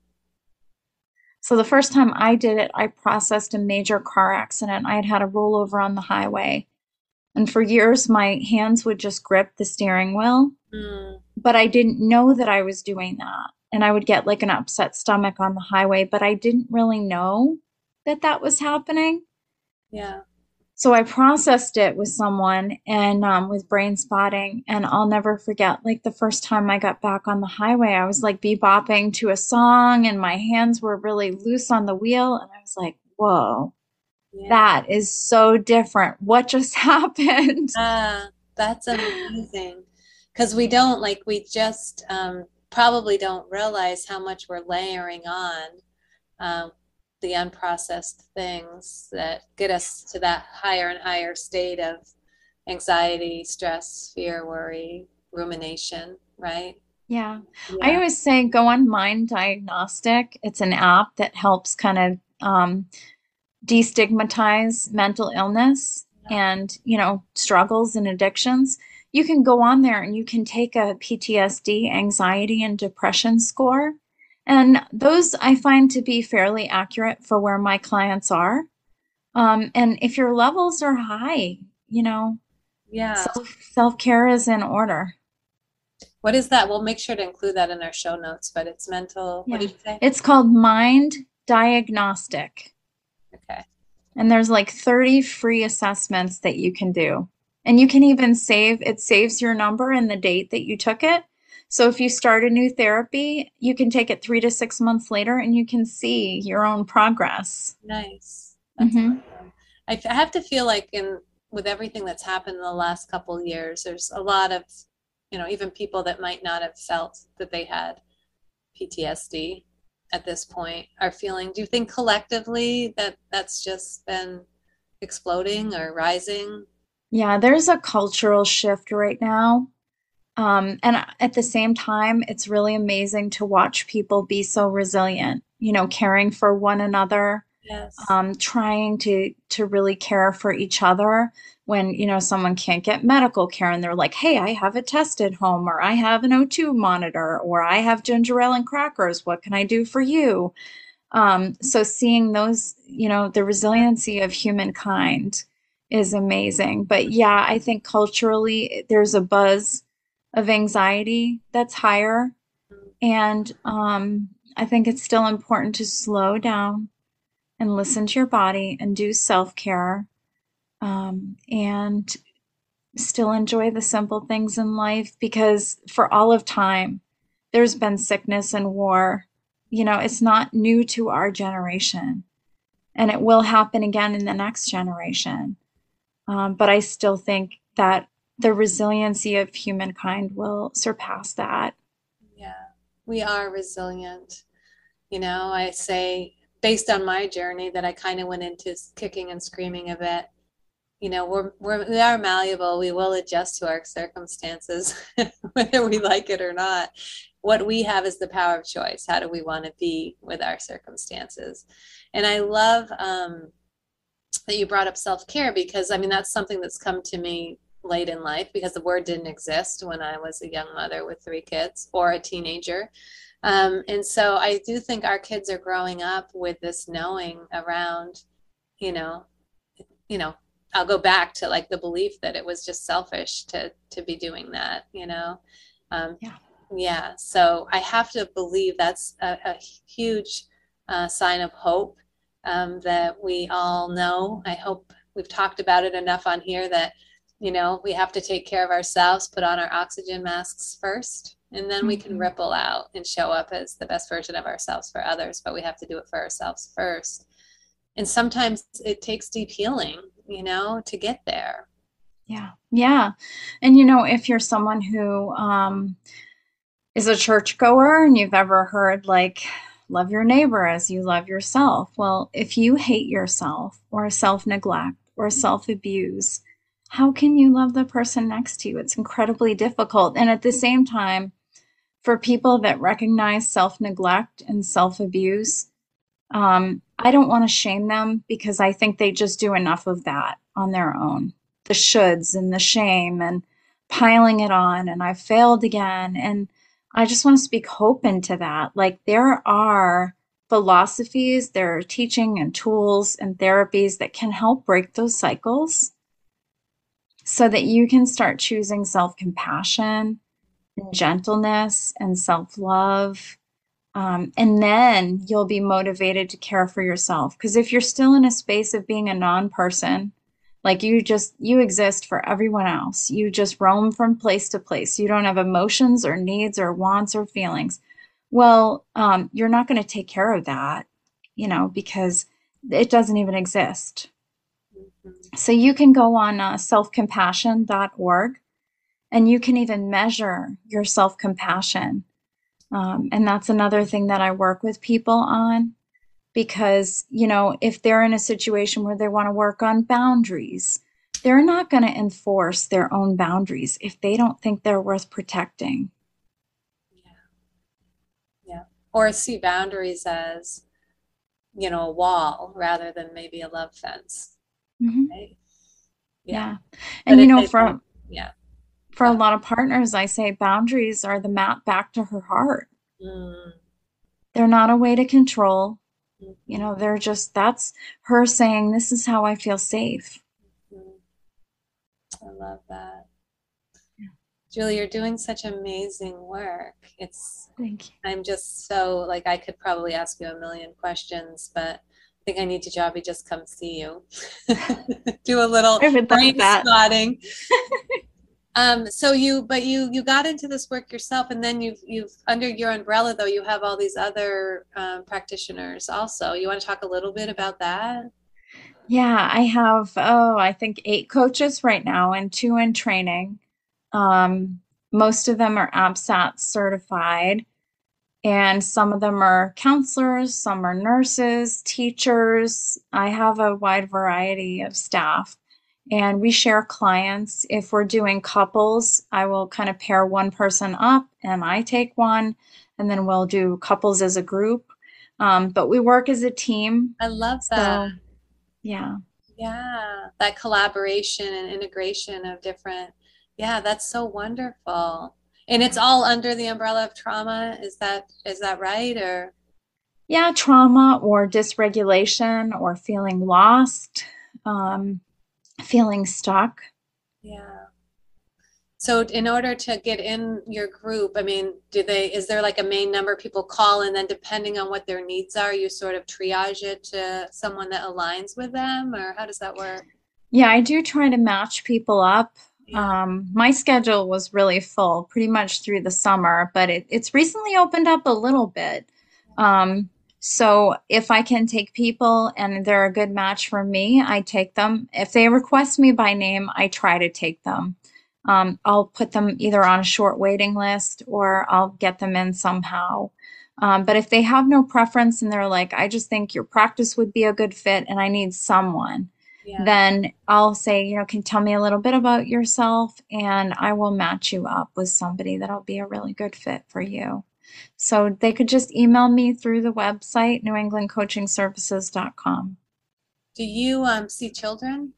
S1: So the first time I did it, I processed a major car accident. I had had a rollover on the highway. And for years, my hands would just grip the steering wheel,
S2: Mm.
S1: but I didn't know that I was doing that. And I would get like an upset stomach on the highway, but I didn't really know that that was happening.
S2: Yeah.
S1: So I processed it with someone and um, with brain spotting. And I'll never forget, like the first time I got back on the highway, I was like bebopping to a song and my hands were really loose on the wheel. And I was like, whoa,
S2: Yeah.
S1: that is so different. What just happened?
S2: Ah, that's amazing. Because we don't like we just um, probably don't realize how much we're layering on um, the unprocessed things that get us to that higher and higher state of anxiety, stress, fear, worry, rumination, right?
S1: Yeah. I
S2: Yeah.
S1: always say go on Mind Diagnostic. It's an app that helps kind of um, destigmatize mental illness and, you know, struggles and addictions. You can go on there and you can take a P T S D, anxiety, and depression score. And those I find to be fairly accurate for where my clients are. Um, and if your levels are high, you know,
S2: Yeah.
S1: self self-care is in order.
S2: What is that? We'll make sure to include that in our show notes, but it's mental. What
S1: Yeah.
S2: did you say?
S1: It's called Mind Diagnostic.
S2: Okay.
S1: And there's like thirty free assessments that you can do. And you can even save, it saves your number and the date that you took it. So if you start a new therapy, you can take it three to six months later and you can see your own progress.
S2: Nice. That's
S1: Hmm.
S2: awesome. I, f- I have to feel like in with everything that's happened in the last couple of years, there's a lot of, you know, even people that might not have felt that they had P T S D at this point are feeling. Do you think collectively that that's just been exploding or rising?
S1: Yeah, there's a cultural shift right now. Um, and at the same time, it's really amazing to watch people be so resilient, you know, caring for one another,
S2: Yes.
S1: um, trying to to really care for each other when, you know, someone can't get medical care and they're like, hey, I have a test at home, or I have an O two monitor, or I have ginger ale and crackers. What can I do for you? Um, so seeing those, you know, the resiliency of humankind is amazing. But yeah, I think culturally there's a buzz of anxiety that's higher. And um, I think it's still important to slow down and listen to your body and do self-care, um, and still enjoy the simple things in life, because for all of time, there's been sickness and war. You know, it's not new to our generation, and it will happen again in the next generation. Um, but I still think that the resiliency of humankind will surpass that.
S2: Yeah. We are resilient. You know, I say based on my journey that I kind of went into kicking and screaming a bit. You know, we're, we're we are malleable. We will adjust to our circumstances, whether we like it or not. What we have is the power of choice. How do we want to be with our circumstances? And I love um, that you brought up self-care, because I mean that's something that's come to me late in life, because the word didn't exist when I was a young mother with three kids or a teenager. Um, and so I do think our kids are growing up with this knowing around, you know, you know, I'll go back to like the belief that it was just selfish to to be doing that, you know. Um,
S1: Yeah.
S2: yeah, so I have to believe that's a, a huge uh, sign of hope, um, that we all know. I hope we've talked about it enough on here that, you know, we have to take care of ourselves, put on our oxygen masks first, and then we can
S1: Mhm.
S2: ripple out and show up as the best version of ourselves for others. But we have to do it for ourselves first. And sometimes it takes deep healing, you know, to get there.
S1: Yeah. Yeah. And you know, if you're someone who um, is a churchgoer and you've ever heard like, love your neighbor as you love yourself. Well, if you hate yourself or self neglect or self abuse, how can you love the person next to you? It's incredibly difficult. And at the same time, for people that recognize self-neglect and self-abuse, um, I don't want to shame them because I think they just do enough of that on their own. The shoulds and the shame and piling it on, and I failed again. And I just want to speak hope into that. Like, there are philosophies, there are teaching and tools and therapies that can help break those cycles so that you can start choosing self-compassion and gentleness and self-love. Um, and then you'll be motivated to care for yourself. Because if you're still in a space of being a non-person, like you just, you exist for everyone else. You just roam from place to place. You don't have emotions or needs or wants or feelings. Well, um, you're not going to take care of that, you know, because it doesn't even exist.
S2: Mm-hmm.
S1: So you can go on uh, self compassion dot org and you can even measure your self compassion. Um, and that's another thing that I work with people on because, you know, if they're in a situation where they want to work on boundaries, they're not going to enforce their own boundaries if they don't think they're worth protecting.
S2: Yeah. Yeah. Or see boundaries as, you know, a wall rather than maybe a love fence.
S1: Mm-hmm.
S2: Right? Yeah.
S1: Yeah.
S2: But
S1: And, you
S2: if
S1: know,
S2: they don't,
S1: for,
S2: yeah.
S1: for a lot of partners, I say boundaries are the map back to her heart.
S2: Mm-hmm.
S1: They're not a way to control. You
S2: Mm-hmm.
S1: know, they're just, that's her saying, this is how I feel safe.
S2: I love that. Julie, you're doing such amazing work. It's,
S1: Thank you.
S2: I'm just so, like, I could probably ask you a million questions, but I think I need to, Javi, just come see you. Do a little
S1: I would love
S2: brain
S1: that.
S2: spotting. Um, so you, but you, you got into this work yourself, and then you've, you've, under your umbrella, though, you have all these other um, practitioners also. You want to talk a little bit about that?
S1: Yeah, I have, oh, I think eight coaches right now and two in training. Um, most of them are ABSAT certified, and some of them are counselors, some are nurses, teachers. I have a wide variety of staff, and we share clients. If we're doing couples, I will kind of pair one person up and I take one, and then we'll do couples as a group. Um, but we work as a team.
S2: I love that.
S1: So, yeah.
S2: Yeah, that collaboration and integration of different, yeah, that's so wonderful. And it's all under the umbrella of trauma. Is that is that right? Or
S1: Yeah, trauma or dysregulation or feeling lost, um, feeling stuck.
S2: yeah. So in order to get in your group, I mean, do they, is there like a main number people call, and then depending on what their needs are, you sort of triage it to someone that aligns with them, or how does that work?
S1: Yeah, I do try to match people up.
S2: Yeah.
S1: Um, my schedule was really full pretty much through the summer, but it, it's recently opened up a little bit. Um, so if I can take people and they're a good match for me, I take them. If they request me by name, I try to take them. Um, I'll put them either on a short waiting list or I'll get them in somehow. Um, but if they have no preference and they're like, I just think your practice would be a good fit and I need someone,
S2: Yeah.
S1: then I'll say, you know, can you tell me a little bit about yourself? And I will match you up with somebody that'll be a really good fit for you. So they could just email me through the website, new england coaching services dot com.
S2: Do you um, see children?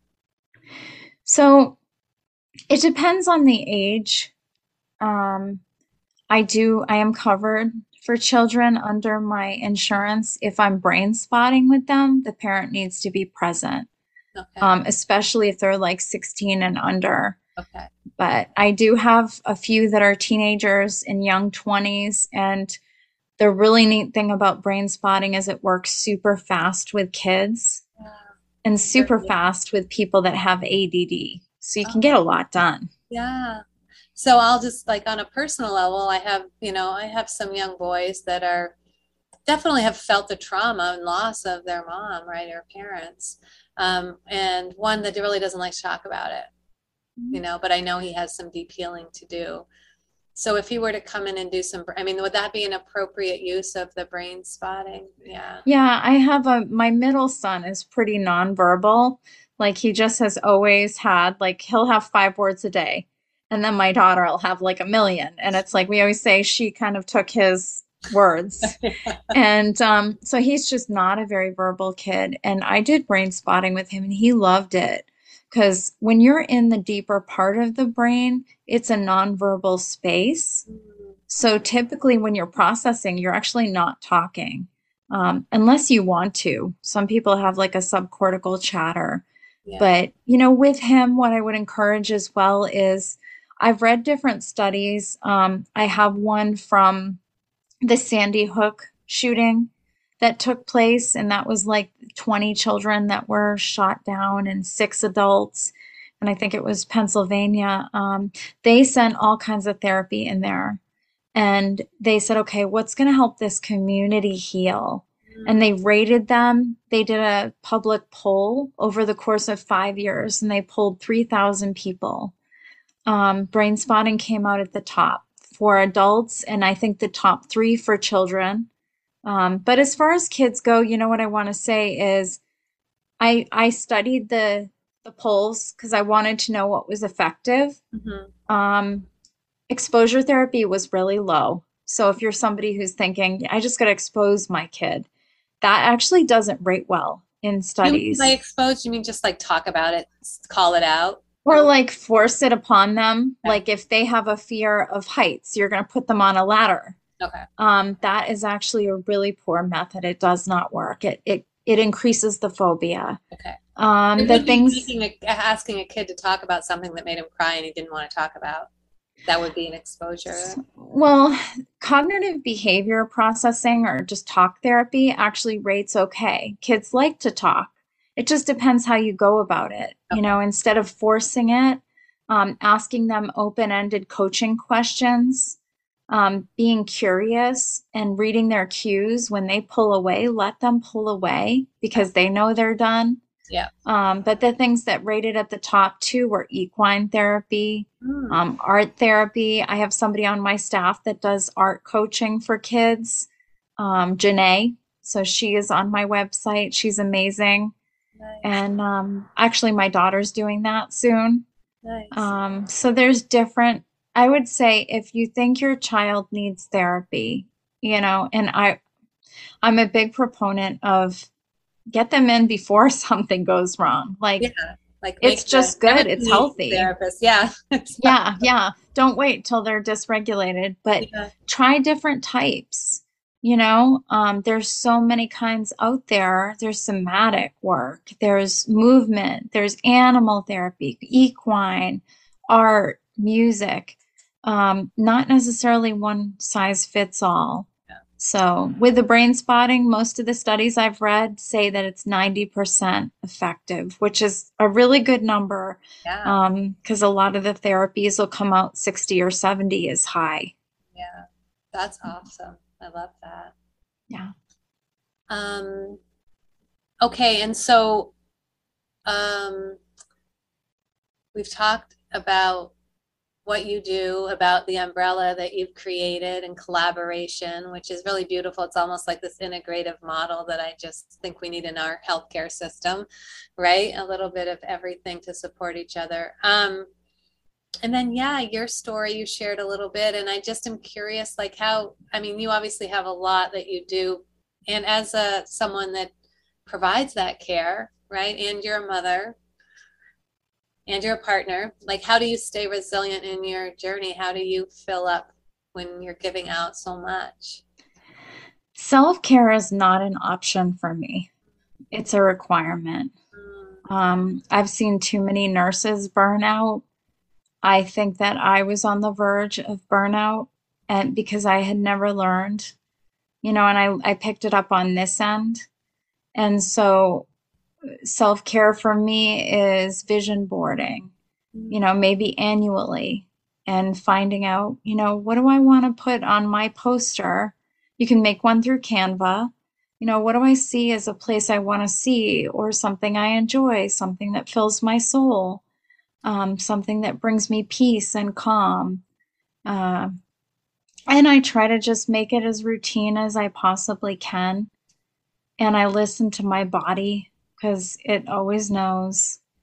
S1: So it depends on the age. Um, I do, I am covered for children under my insurance. If I'm brain spotting with them, the parent needs to be present,
S2: Okay.
S1: um, especially if they're like sixteen and under.
S2: Okay.
S1: But I do have a few that are teenagers in young twenties. And the really neat thing about brain spotting is it works super fast with kids
S2: Yeah.
S1: and super
S2: Certainly.
S1: fast with people that have A D D. So you can
S2: Oh,
S1: get a lot done.
S2: yeah. So I'll just like on a personal level, I have, you know, I have some young boys that are definitely have felt the trauma and loss of their mom, right, or parents. Um, and one that really doesn't like to talk about it, you know, but I know he has some deep healing to do. So if he were to come in and do some, I mean, would that be an appropriate use of the brain spotting? Yeah.
S1: Yeah, I have a, my middle son is pretty nonverbal. Like he just has always had, like, he'll have five words a day. And then my daughter will have like a million. And it's like we always say she kind of took his words. And um, so he's just not a very verbal kid. And I did brain spotting with him and he loved it. Because when you're in the deeper part of the brain, it's a nonverbal space. So typically when you're processing, you're actually not talking, um, unless you want to. Some people have like a subcortical chatter.
S2: Yeah.
S1: But, you know, with him, what I would encourage as well is I've read different studies. Um, I have one from the Sandy Hook shooting that took place, and that was like twenty children that were shot down and six adults. And I think it was Pennsylvania. Um, they sent all kinds of therapy in there. And they said, okay, what's going to help this community heal? And they rated them. They did a public poll over the course of five years, and they polled three thousand people. Um, brain spotting came out at the top for adults, and I think the top three for children. Um, but as far as kids go, you know what I want to say is I I studied the the polls because I wanted to know what was effective.
S2: Mm-hmm.
S1: Um, exposure therapy was really low. So if you're somebody who's thinking, I just got to expose my kid, that actually doesn't rate well in studies.
S2: You mean by expose, you mean just like talk about it, call it out?
S1: Or like force it upon them.
S2: Okay.
S1: Like if they have a fear of heights, you're going to put them on a ladder.
S2: Okay.
S1: Um, that is actually a really poor method. It does not work. It it it increases the phobia.
S2: Okay.
S1: Um, the things
S2: a, asking a kid to talk about something that made him cry and he didn't want to talk about. That would be an exposure.
S1: Well, cognitive behavior processing or just talk therapy actually rates okay. Kids like to talk. It just depends how you go about it. Okay. You know, instead of forcing it, um, asking them open-ended coaching questions, um, being curious and reading their cues. When they pull away, let them pull away because they know they're done.
S2: Yeah.
S1: Um, but the things that rated at the top too were equine therapy, mm. um, art therapy. I have somebody on my staff that does art coaching for kids, um, Janae. So she is on my website. She's amazing. Nice. And um, actually my daughter's doing that soon.
S2: Nice.
S1: Um, so there's different, I would say if you think your child needs therapy, you know, and I, I'm a big proponent of get them in before something goes wrong. Like,
S2: yeah, like
S1: it's just good. It's healthy.
S2: Therapist. Yeah.
S1: yeah. Yeah. Don't wait till they're dysregulated, but yeah. Try different types. You know, um, there's so many kinds out there. There's somatic work. There's movement. There's animal therapy, equine, art, music. Um, not necessarily one size fits all. So with the brain spotting, most of the studies I've read say that it's ninety percent effective, which is a really good number.
S2: Yeah.
S1: Um, because a lot of the therapies will come out sixty or seventy is high.
S2: Yeah. That's awesome. I love that.
S1: Yeah.
S2: Um, okay. And so, um, we've talked about what you do, about the umbrella that you've created and collaboration, which is really beautiful. It's almost like this integrative model that I just think we need in our healthcare system, right? A little bit of everything to support each other. Um, and then, yeah, your story, you shared a little bit, and I just am curious, like how, I mean, you obviously have a lot that you do, and as a someone that provides that care, right, and you're a mother, and you're a partner, like how do you stay resilient in your journey? How do you fill up when you're giving out so much?
S1: Self-care is not an option for me. It's a requirement. Mm. Um, I've seen too many nurses burn out. I think that I was on the verge of burnout and because I had never learned, you know, and I, I picked it up on this end. And so self-care for me is vision boarding, you know, maybe annually and finding out, you know, what do I want to put on my poster? You can make one through Canva. You know, what do I see as a place I want to see or something I enjoy, something that fills my soul, um, something that brings me peace and calm. Uh, and I try to just make it as routine as I possibly can. And I listen to my body because it always knows.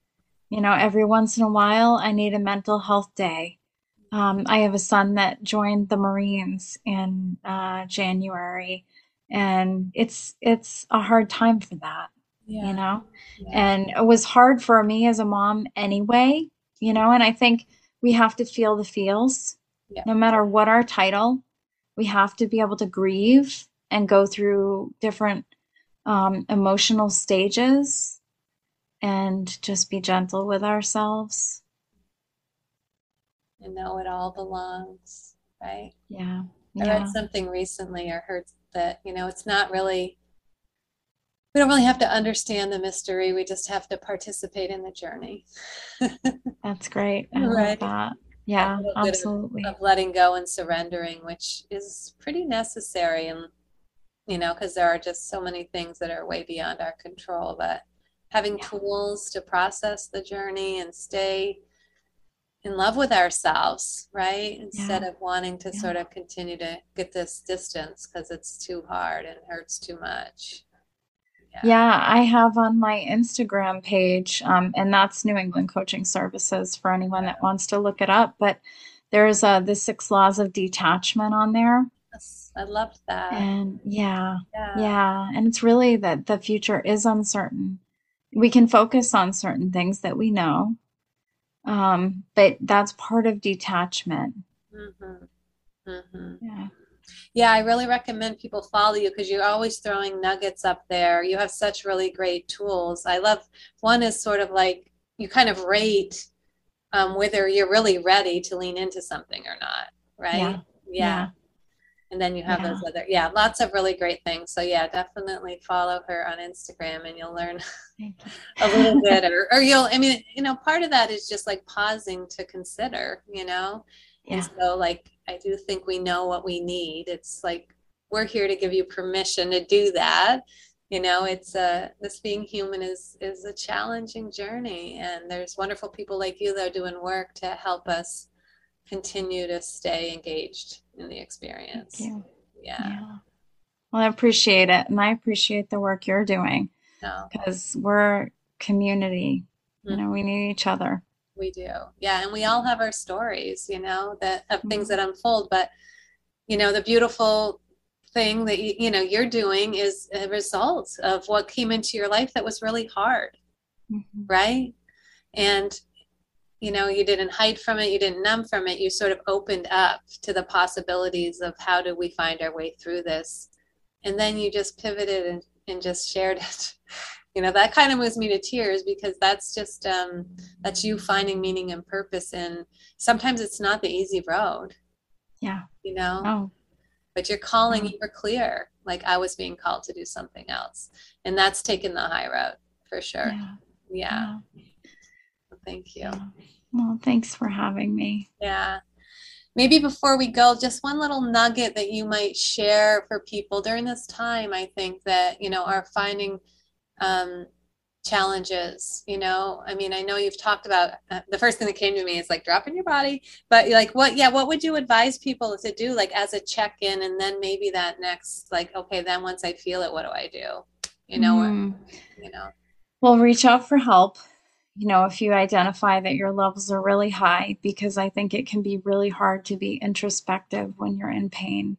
S1: You know, every once in a while, I need a mental health day. Um, I have a son that joined the Marines in uh, January, and it's it's a hard time for that, you
S2: Yeah.
S1: know.
S2: Yeah.
S1: And it was hard for me as a mom anyway, you know. And I think we have to feel the feels,
S2: Yeah.
S1: no matter what our title. We have to be able to grieve and go through different um, emotional stages and just be gentle with ourselves.
S2: And know it all belongs, right?
S1: Yeah,
S2: I read
S1: yeah,
S2: something recently or heard that, you know, it's not really, we don't really have to understand the mystery. We just have to participate in the journey.
S1: that's great. I love
S2: Right.
S1: that.
S2: A
S1: Yeah,
S2: little bit of,
S1: absolutely.
S2: of letting go and surrendering, which is pretty necessary. And, you know, because there are just so many things that are way beyond our control. But having
S1: Yeah,
S2: tools to process the journey and stay in love with ourselves, right? Instead
S1: yeah,
S2: of wanting to
S1: yeah.
S2: sort of continue to get this distance because it's too hard and hurts too much. Yeah.
S1: Yeah, I have on my Instagram page, um, and that's New England Coaching Services for anyone that wants to look it up. But there's uh, the six laws of detachment on there.
S2: Yes, I loved that.
S1: And yeah,
S2: Yeah.
S1: yeah. And it's really that the future is uncertain. We can focus on certain things that we know, um, but that's part of detachment.
S2: Mm-hmm. Mm-hmm.
S1: Yeah.
S2: Yeah, I really recommend people follow you because you're always throwing nuggets up there. You have such really great tools. I love one is sort of like you kind of rate um, whether you're really ready to lean into something or not, right?
S1: Yeah.
S2: Yeah.
S1: Yeah.
S2: And then you have those
S1: Yeah.
S2: other, yeah, lots of really great things. So yeah, definitely follow her on Instagram and you'll learn
S1: Thank you.
S2: a little bit or, or you'll, I mean, you know, part of that is just like pausing to consider, you know? And
S1: Yeah.
S2: so like, I do think we know what we need. It's like, we're here to give you permission to do that. You know, it's uh this being human is is a challenging journey and there's wonderful people like you that are doing work to help us continue to stay engaged in the
S1: Thank
S2: experience.
S1: you.
S2: Yeah.
S1: Yeah. Well, I appreciate it. And I appreciate the work you're doing
S2: No,
S1: because we're community. You know,
S2: mhm,
S1: we need each other.
S2: we do. Yeah, and we all have our stories, you know, that of things that
S1: Mhm.
S2: unfold. But you know, the beautiful thing that you, you know you're doing is a result of what came into your life that was really hard,
S1: Mhm.
S2: right? And you know, you didn't hide from it, you didn't numb from it. You sort of opened up to the possibilities of how do we find our way through this, and then you just pivoted and, and just shared it. You know, that kind of moves me to tears because that's just um that's you finding meaning and purpose in sometimes it's not the easy road,
S1: Yeah.
S2: you know,
S1: Oh,
S2: but you're calling,
S1: no.
S2: you were clear like I was being called to do something else, and that's taking the high road for sure.
S1: Yeah.
S2: Yeah.
S1: Yeah.
S2: Thank you.
S1: Yeah. Well, thanks for having me.
S2: Yeah. Maybe before we go, just one little nugget that you might share for people during this time, I think that, you know, are finding um, challenges, you know? I mean, I know you've talked about uh, the first thing that came to me is like dropping your body, but like what, yeah, what would you advise people to do like as a check-in and then maybe that next, like, okay, then once I feel it, what do I do? You know, or,
S1: Hmm.
S2: you know,
S1: Well, reach out for help. You know, if you identify that your levels are really high, because I think it can be really hard to be introspective when you're in pain.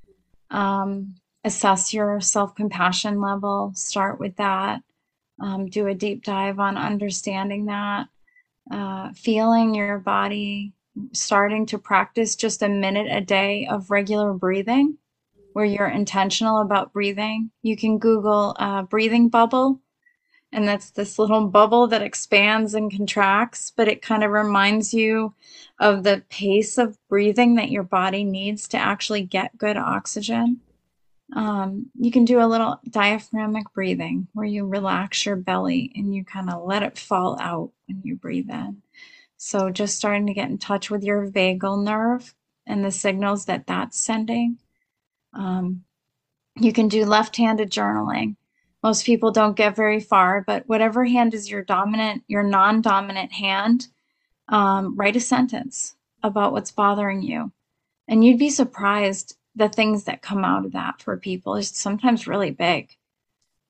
S1: Um, assess your self compassion level, start with that. Um, do a deep dive on understanding that, uh, feeling your body, starting to practice just a minute a day of regular breathing where you're intentional about breathing. You can Google uh, breathing bubble, and that's this little bubble that expands and contracts, but it kind of reminds you of the pace of breathing that your body needs to actually get good oxygen. Um, you can do a little diaphragmatic breathing where you relax your belly and you kind of let it fall out when you breathe in. So, just starting to get in touch with your vagal nerve and the signals that that's sending. Um, you can do left handed journaling. Most people don't get very far, but whatever hand is your dominant, your non dominant hand, um, write a sentence about what's bothering you. And you'd be surprised the things that come out of that for people is sometimes really big.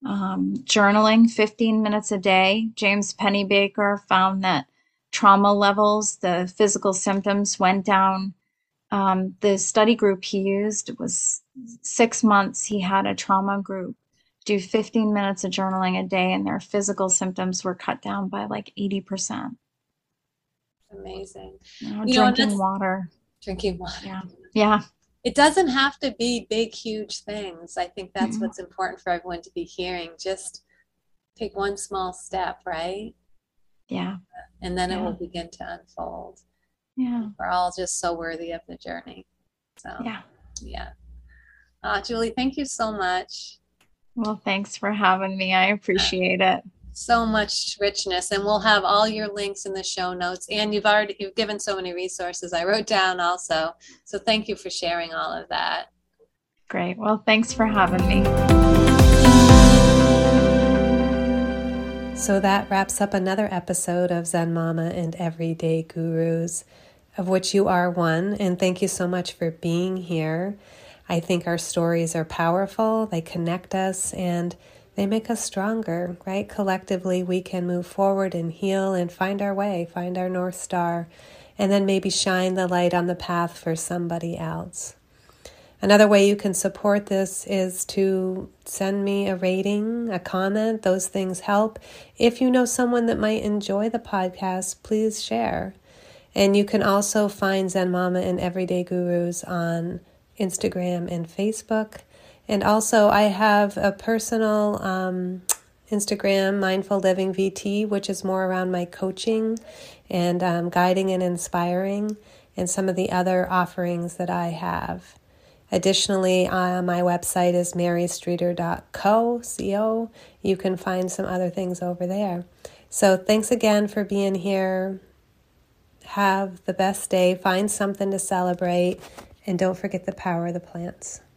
S1: Um, journaling fifteen minutes a day. James Pennebaker found that trauma levels, the physical symptoms went down. Um, the study group he used was six months. He had a trauma group do fifteen minutes of journaling a day, and their physical symptoms were cut down by like eighty percent.
S2: Amazing.
S1: You know,
S2: You know, and
S1: drinking
S2: that's
S1: water.
S2: drinking water.
S1: Yeah. Yeah.
S2: It doesn't have to be big, huge things. I think that's
S1: Mhm.
S2: what's important for everyone to be hearing. Just take one small step, right?
S1: Yeah.
S2: And then it
S1: Yeah.
S2: will begin to unfold.
S1: Yeah.
S2: We're all just so worthy of the journey. So,
S1: Yeah.
S2: yeah. Uh, Julie, thank you so much.
S1: Well, thanks for having me. I appreciate it.
S2: So much richness, and we'll have all your links in the show notes. And you've already you've given so many resources I wrote down also. So thank you for sharing all of that.
S1: Great. Well, thanks for having me.
S2: So that wraps up another episode of Zen Mama and Everyday Gurus, of which you are one. And thank you so much for being here. I think our stories are powerful. They connect us and they make us stronger, right? Collectively, we can move forward and heal and find our way, find our North Star, and then maybe shine the light on the path for somebody else. Another way you can support this is to send me a rating, a comment. Those things help. If you know someone that might enjoy the podcast, please share. And you can also find Zen Mama and Everyday Gurus on Instagram and Facebook. And also I have a personal um, Instagram, Mindful Living V T, which is more around my coaching and um, guiding and inspiring and some of the other offerings that I have. Additionally, uh, my website is mary streeter dot co. Co. You can find some other things over there. So thanks again for being here. Have the best day. Find something to celebrate. And don't forget the power of the plants.